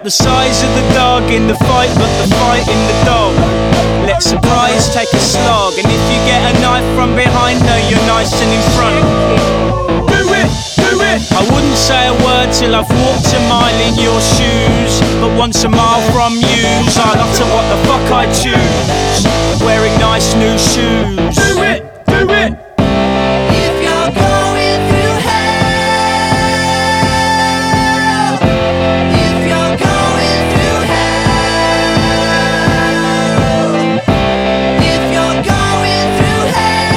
the size of the dog in the fight, but the fight in the dog. Let surprise take a slog, and if you get a knife from behind, know you're nice and in front. Do it, do it. I wouldn't say a word till I've walked a mile in your shoes, but once a mile from you, I'll utter what the fuck I choose, wearing nice new shoes. Do it, do it. If you're going through hell, if you're going through hell, if you're going through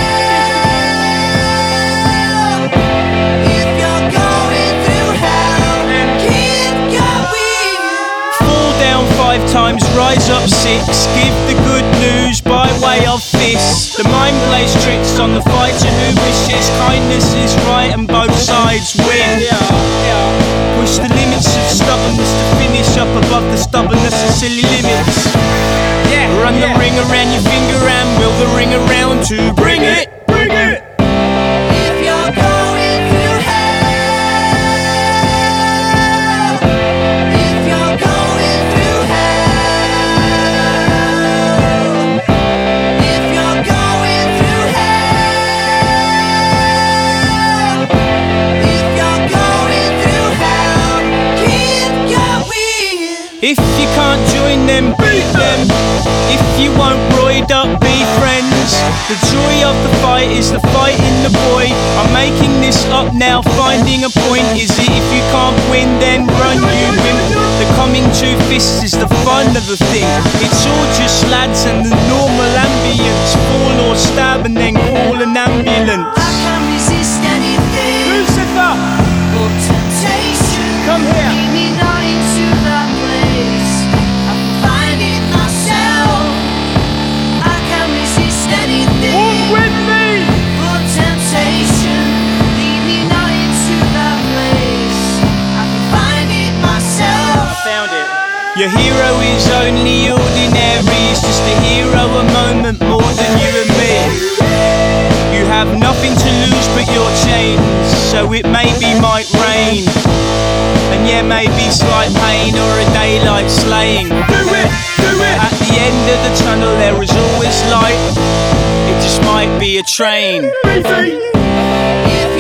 hell, if you're going through hell, keep going. Fall down 5 times, rise up 6. Give the good news by way of fist. The mind plays tricks on the fighter who wishes kindness is right and both sides win. Push the limits of stubbornness to finish up above the stubbornness of silly limits. Run the ring around your finger and will the ring around to bring it. Bring it. If you're going through hell, if you're going through hell, if you're going through hell, if you're going through hell, keep going. If you can't join them, beat them. If you won't roid up, be friends. The joy of the fight is the fight in the boy. I'm making this up now, finding a point. Is it if you can't win, then run you win? The coming to fists is the fun of the thing. It's all just lads and the normal ambience. Fall or stab and then call an ambulance. I can't resist anything. Lucifer, Or temptation. come here. Lead me not into that place. I can find it myself. I can't resist anything. Walk with me. Or temptation. Lead me not into that place. I can find it myself. Found it. Your hero is only ordinary. He's just a hero a moment more than you and me. You have nothing to lose but your chains, so it maybe might rain, and yeah, maybe slight pain or a daylight slaying. Do it, do it. At the end of the tunnel there is always light. It just might be a train. If